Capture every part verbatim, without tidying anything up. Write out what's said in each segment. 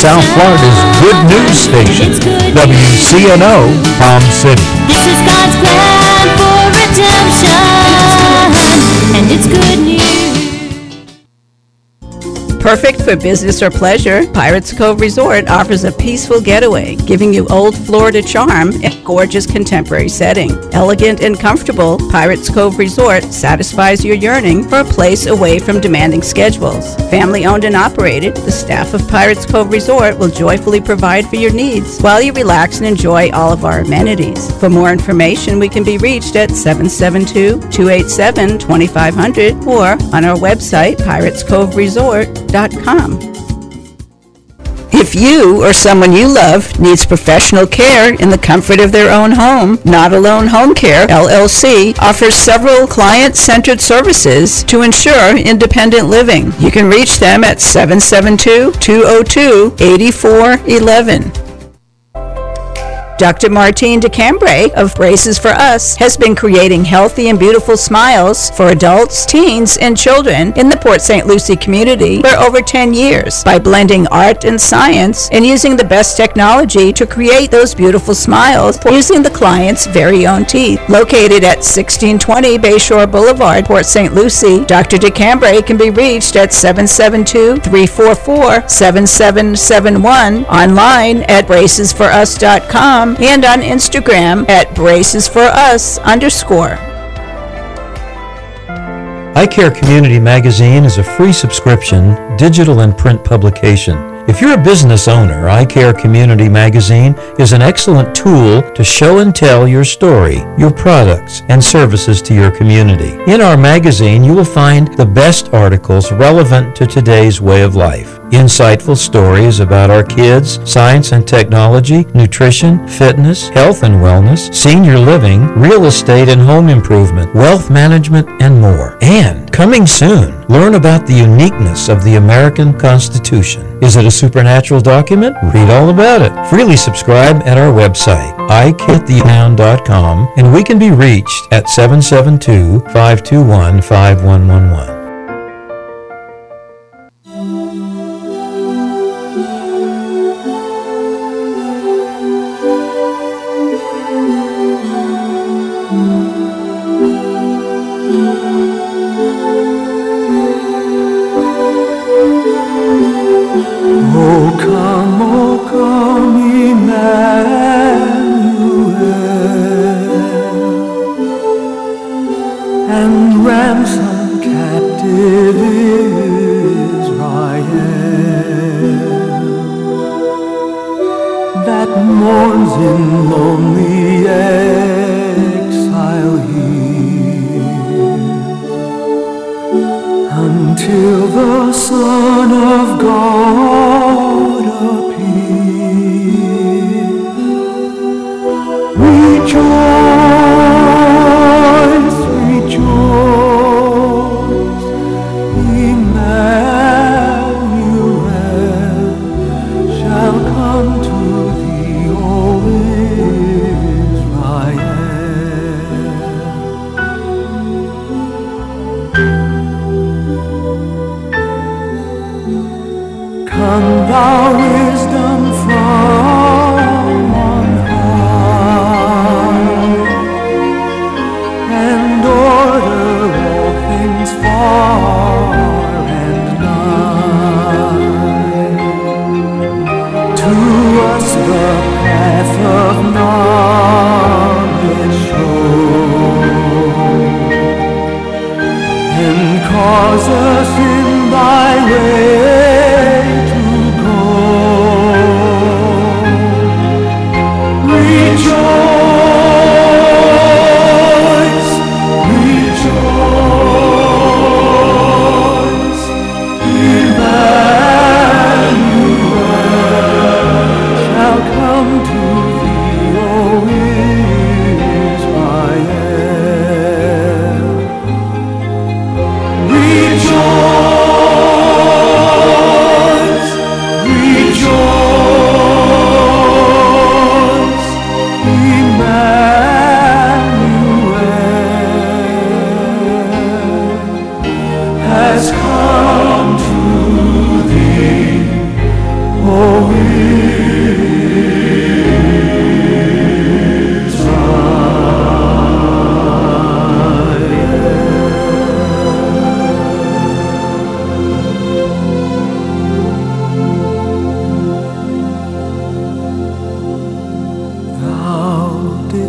South Florida's good news station, W C N O, Palm City. This is God's plan for redemption, and it's good news. Perfect for business or pleasure, Pirates Cove Resort offers a peaceful getaway, giving you old Florida charm in a gorgeous contemporary setting. Elegant and comfortable, Pirates Cove Resort satisfies your yearning for a place away from demanding schedules. Family owned and operated, the staff of Pirates Cove Resort will joyfully provide for your needs while you relax and enjoy all of our amenities. For more information, we can be reached at seven seven two, two eight seven, two five zero zero or on our website, pirates cove resort dot com. If you or someone you love needs professional care in the comfort of their own home, Not Alone Home Care, L L C, offers several client-centered services to ensure independent living. You can reach them at seven seven two, two zero two, eight four one one. Doctor Martine DeCambray of Braces for Us has been creating healthy and beautiful smiles for adults, teens, and children in the Port Saint Lucie community for over ten years by blending art and science and using the best technology to create those beautiful smiles using the client's very own teeth. Located at sixteen twenty Bayshore Boulevard, Port Saint Lucie, Doctor DeCambray can be reached at seven seven two, three four four, seven seven seven one, online at braces for us dot com, and on Instagram at bracesforus underscore. iCare Community Magazine is a free subscription, digital and print publication. If you're a business owner, iCare Community Magazine is an excellent tool to show and tell your story, your products, and services to your community. In our magazine, you will find the best articles relevant to today's way of life. Insightful stories about our kids, science and technology, nutrition, fitness, health and wellness, senior living, real estate and home improvement, wealth management, and more. And coming soon, learn about the uniqueness of the American Constitution. Is it a supernatural document? Read all about it. Freely subscribe at our website, i kit the town dot com, and we can be reached at seven seven two, five two one, five one one one. Rejoice.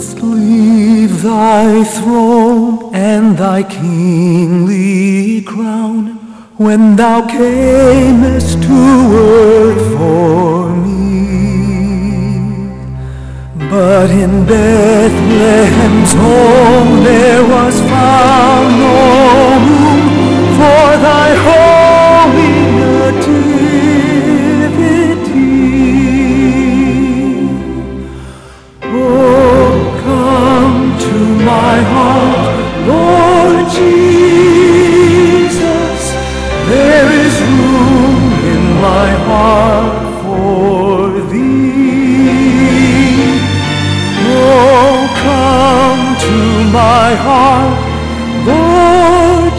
didst leave thy throne and thy kingly crown when thou camest to earth for me. But in Bethlehem's home there was found no room for thy holy nativity. Oh, come to my heart, Lord Jesus, there is room in my heart for thee. Oh, come to my heart, Lord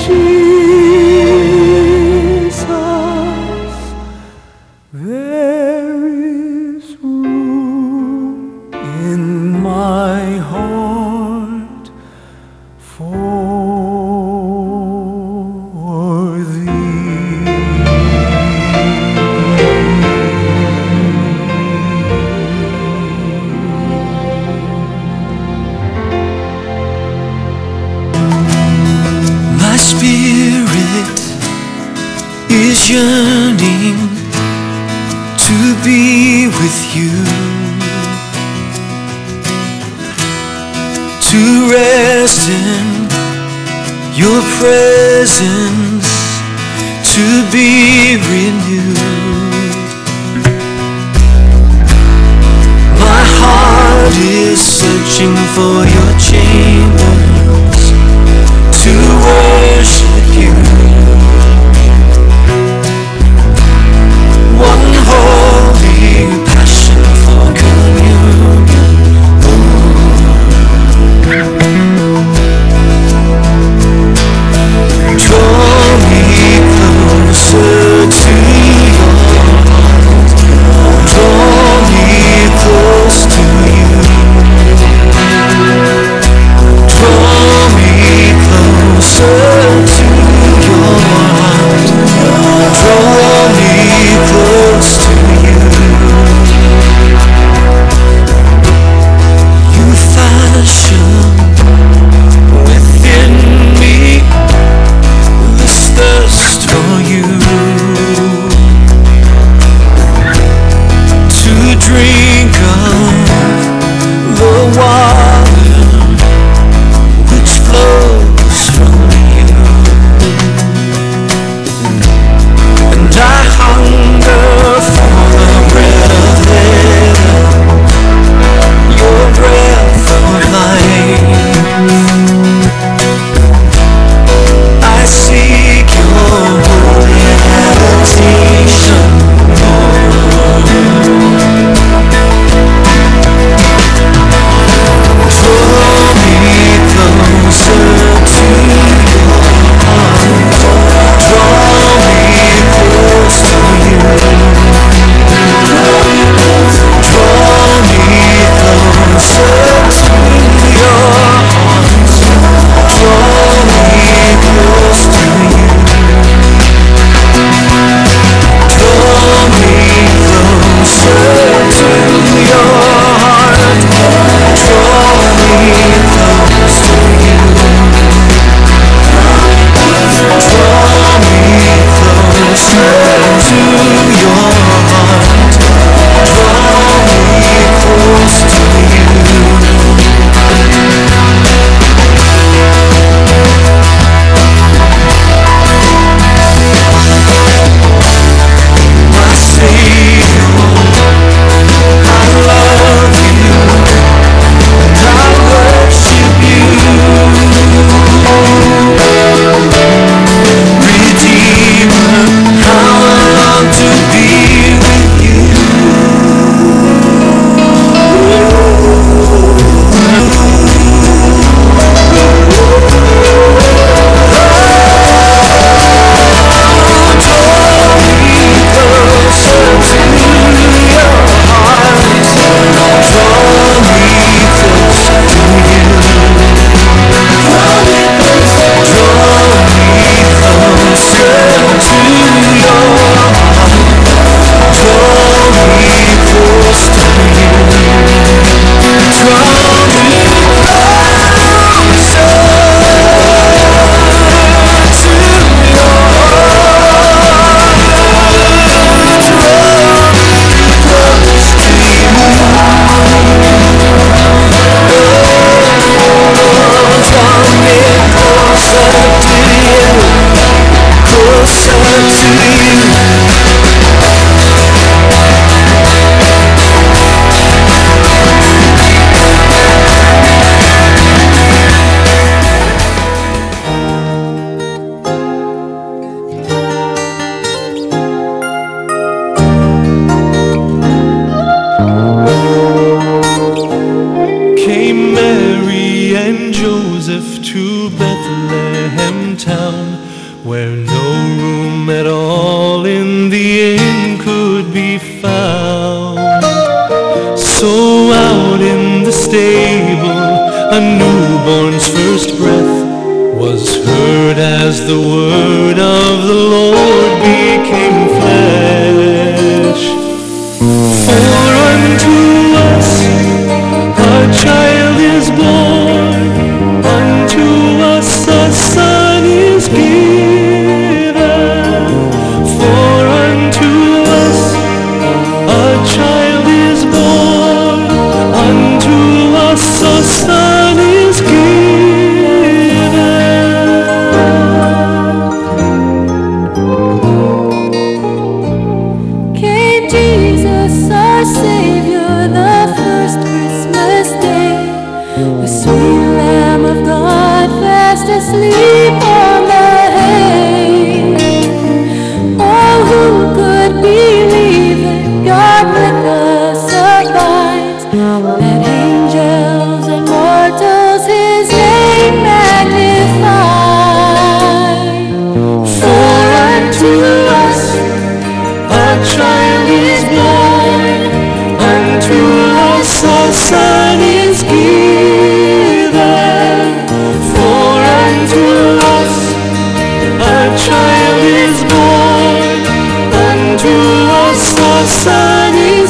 Jesus, there is room in my heart for thee. My spirit is yearning to be with you, to rest in your presence, to be renewed. My heart is searching for your chambers to worship you. One holy passion for communion. Draw me closer to your heart. Draw me close to you. Draw me closer to your heart. Draw me close to you. You fashion within me this thirst for you, to drink of the water which flows from you. And I hunger for the bread of heaven, your breath of life. I seek your holy habitation, Lord. a newborn's first breath was heard as the word of the Lord became flesh. For unto us a child is born, unto us a son is given. For unto us a child is born, unto us a son is given. Came Jesus, our Savior, the first Christmas day, the sweet Lamb of God, fast asleep on the hay. Oh, who could believe that God with us abides, that angels and mortals His name magnify? For unto us A child is born, unto us a son is given. For unto us a child is born, unto us a son is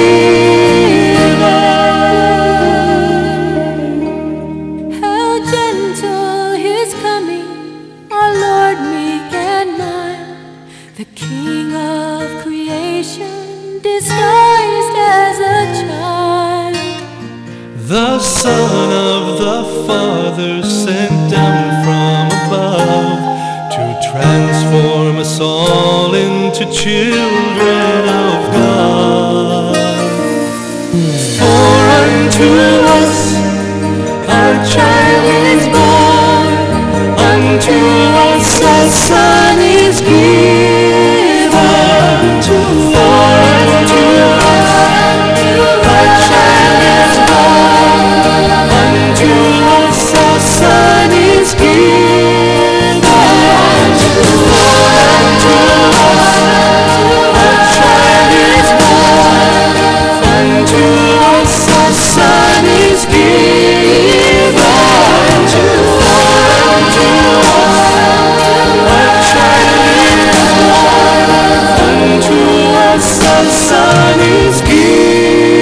given. how gentle His coming, our Lord meek and mild, the King of creation disguised as a child. The Son of the Father sent down from above to transform us all into children of God. For unto us a child is born, unto us a son is given. For unto us a child is born, unto us a son is given. For unto us a child is born, unto us a son is given. For unto us a child is born, unto us a son is given.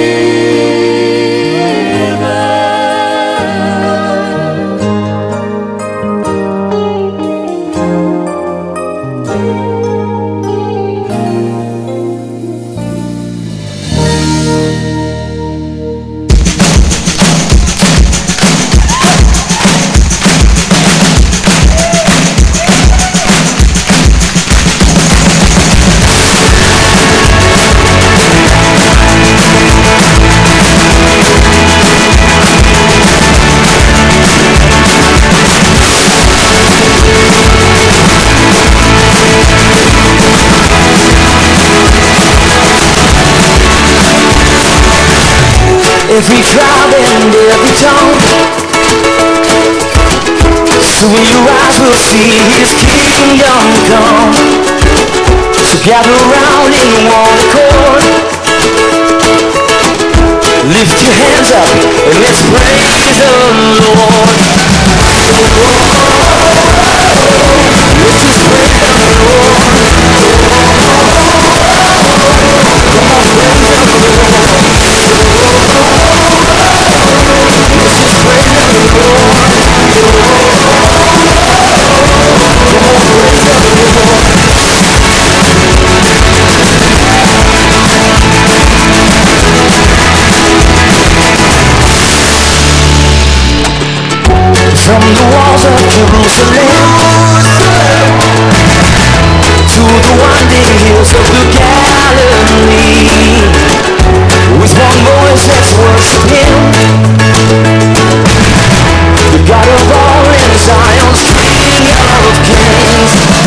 Every tribe and every tongue, so when your eyes will see His kingdom come. So gather around in one accord, lift your hands up and let's praise the Lord. Let's just praise the Lord. Come on, praise the Lord. Let's just praise the Lord. Come on, praise the Lord. From the walls of Jerusalem to the winding hills of the Galilee, with one voice let's worship Him, the God of all in Zion's King of Kings.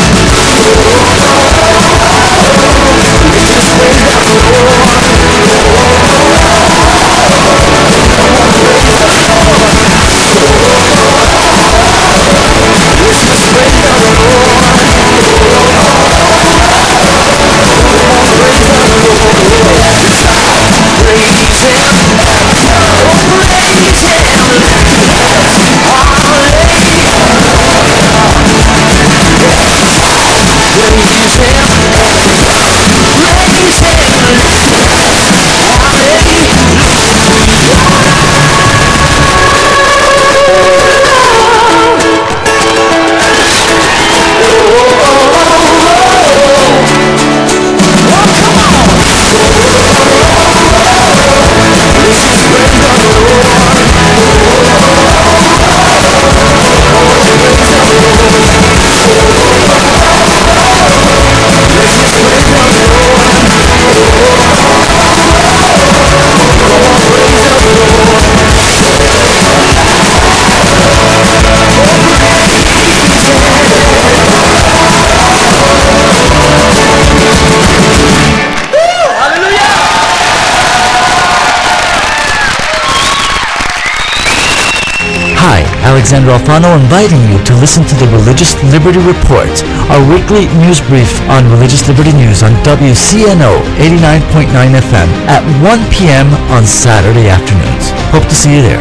Let's just praise the Lord. Come on, praise the Lord. Let's Alexander Alfano inviting you to listen to the Religious Liberty Report, our weekly news brief on religious liberty news on W C N O eighty-nine point nine F M at one p.m. on Saturday afternoons. Hope to see you there.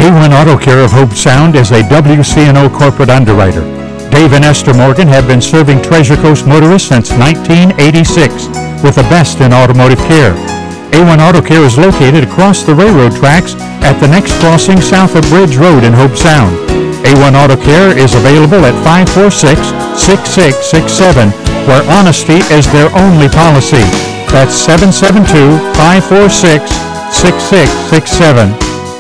A one Auto Care of Hope Sound is a W C N O corporate underwriter. Dave and Esther Morgan have been serving Treasure Coast motorists since nineteen eighty-six with the best in automotive care. A one Auto Care is located across the railroad tracks at the next crossing south of Bridge Road in Hope Sound. A one Auto Care is available at five four six, six six six seven, where honesty is their only policy. That's seven seven two, five four six, six six six seven.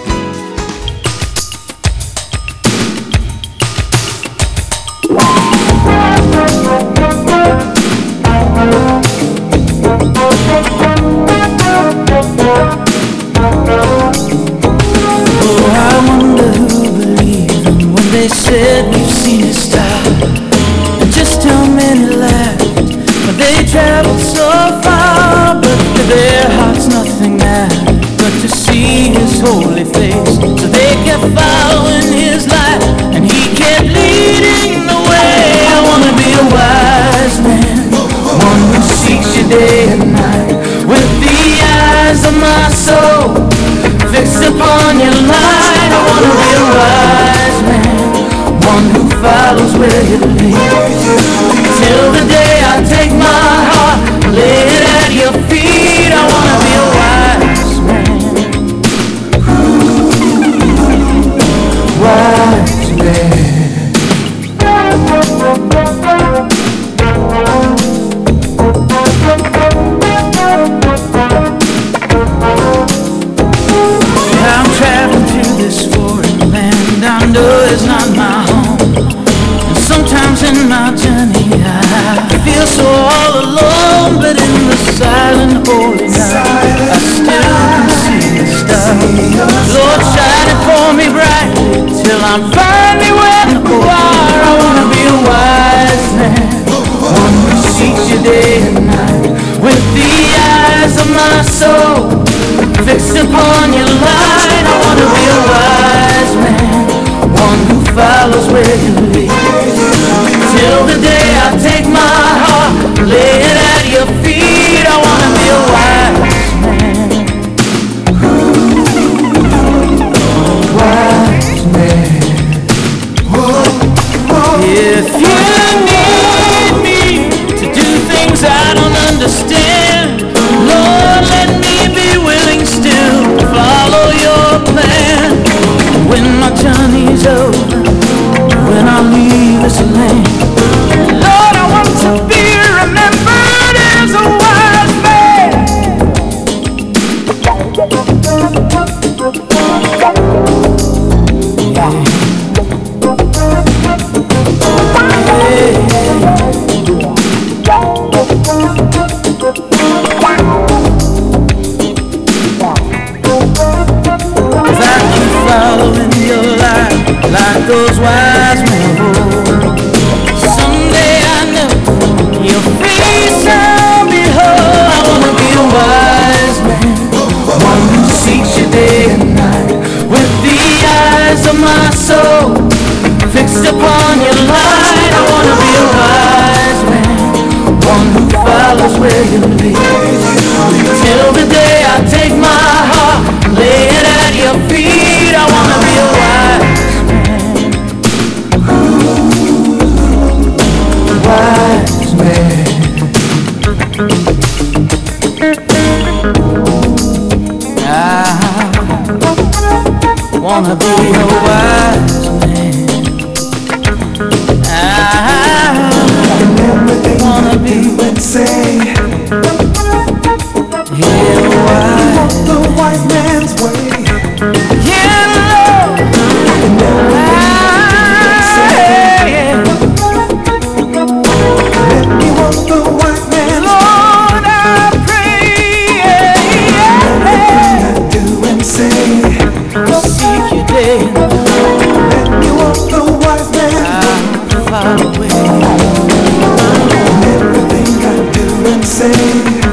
Wanna be a wise man. I wanna be and say, yeah, wise. Walk the wise man's way. Yeah, Lord. Let me walk the wise man's way. Lord, I pray. Everything I do and say, seek you day. Let me walk the wise man's way. Everything I do and say.